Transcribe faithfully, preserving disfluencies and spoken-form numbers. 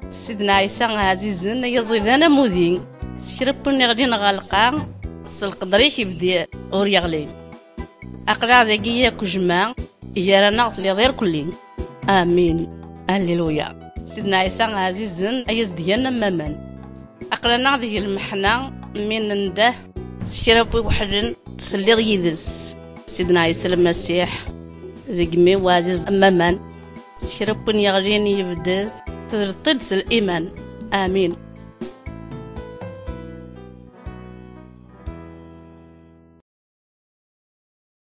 سيدنا عيسى عزيزن يزيدنا مودين سكربني غادي نغلقا القدريك يبدي اور يغلي اقرا ذاكيا كجمع يرانا في غير كلين امين هللويا. سيدنا عيسى عزيزن ايز ديالنا مامان اقرانا ذي المحنه من نده سكرب وحدن ثليغ يدس سيدنا عيسى المسيح ذي مي وعزيز مامان سكرب يغلين يبدي ترطدس الايمان امين.